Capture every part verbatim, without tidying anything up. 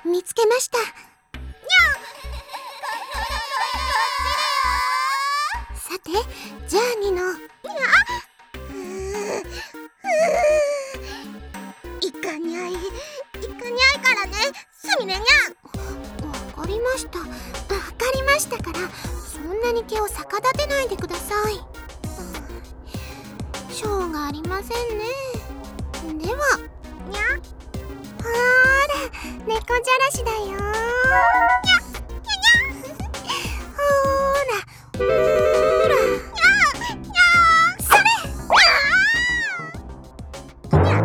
見つけました。にゃんさて、じゃあニノ。にゃいかにゃいいかにゃいからね、すみれにゃん。 わかりました、わかりましたから、そんなに毛を逆立てないでください。しょうがありませんね。では、 にゃほーら、猫じゃらしだよー。にゃにゃにゃほーら、ほーら、にゃにゃそれにゃ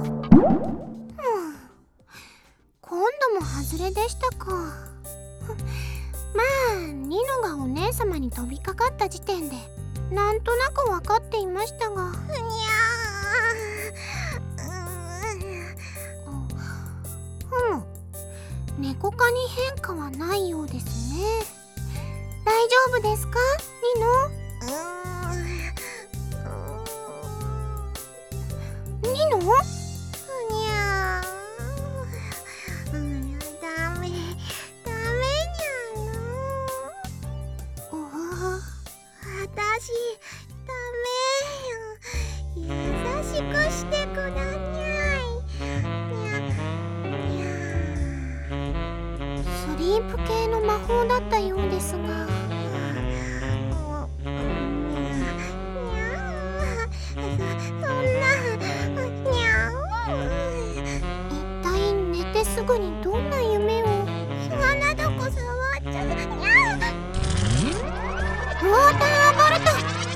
今度も外れでしたか。まあ、ニノがお姉様に飛びかかった時点でなんとなく分かっていましたが。 にゃふむ、猫科に変化はないようですね。大丈夫ですか、ニノ？ニノ？ にゃー、うん、ダメダメにゃの。 おお、 私ダメよ。優しくしてくだにゃい。にゃにゃスリープ系の魔法だったようですが。一体寝てすぐにどんな夢を。 鼻どこ触っちゃう。にゃー、 ウォーターボルト。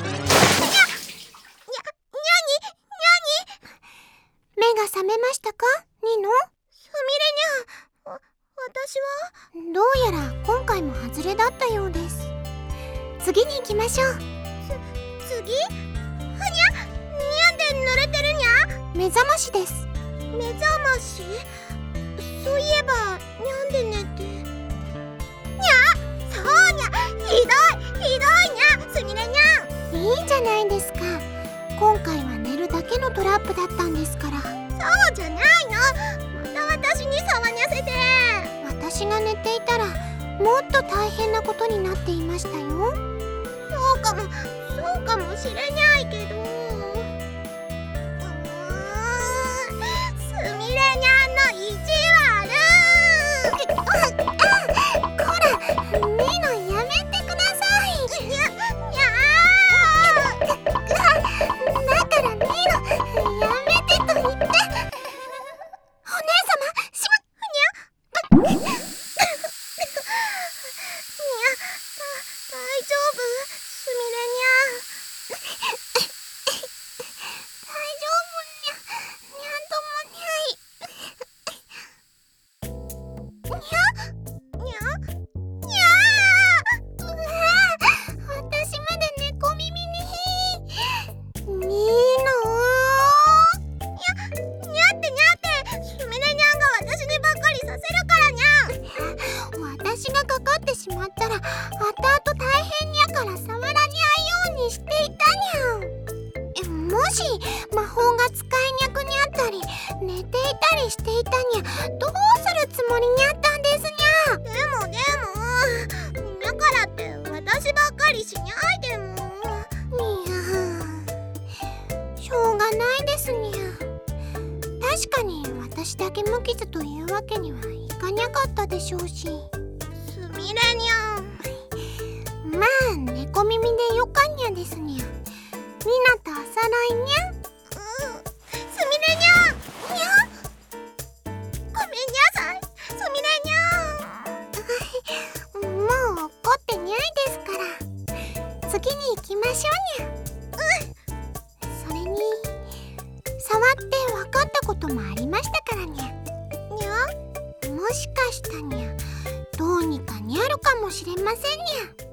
目が覚めましたか、ニノ？ すみれにゃん、わ私はどうやら今回も外れだったようです。次に行きましょう。 次？ふにゃ、にゃんで濡れてるにゃ。 目覚ましです。 目覚まし？そういえばにゃんで寝て。にゃ、そうにゃ、ひどいひどいにゃ、すみれにゃん。 いいじゃないですか。今回は寝るだけのトラップだったんですから。 そうじゃないの。また私に触にゃせて。 私が寝ていたらもっと大変なことになっていましたよ。 そうかも、そうかもしれにゃいけど、うーん、すみれにゃんの意地悪。 こら、ニノやめてください。 にゃ、にゃーだからニノやめてと言って。お姉様、しまにゃ、にゃ、大丈夫？すみれにゃん。 大丈夫にゃ、にゃんともにゃい。にゃにゃ、 にゃー、うわー、私まで猫耳に。ニノー、 にゃ、にゃってにゃって、すみれにゃんが私にばっかりさせるからにゃん。 私がかかってしまったら後々大変にゃから触らにゃいようにしていたにゃん。えもし魔法が使いにゃくにあったり寝ていたりしていたにゃ、どうするつもりにあったんですにゃ。 でもでもだからって私ばっかりしにゃいでも。 にゃ、しょうがないですにゃ。確かに私だけ無傷というわけにはいかにゃかったでしょうし。 すみれにゃん。 まあ猫耳でよかにゃですにゃ。みなとおそろいにゃ。 うん、すみれにゃん。にゃ、ごめんにゃさい、すみれにゃん。 もう怒ってにゃいですから。次に行きましょうにゃ。それに触って分かったこともありましたからにゃ。 にゃ、 もしかしたにゃ、どうにかにゃるかもしれませんにゃ。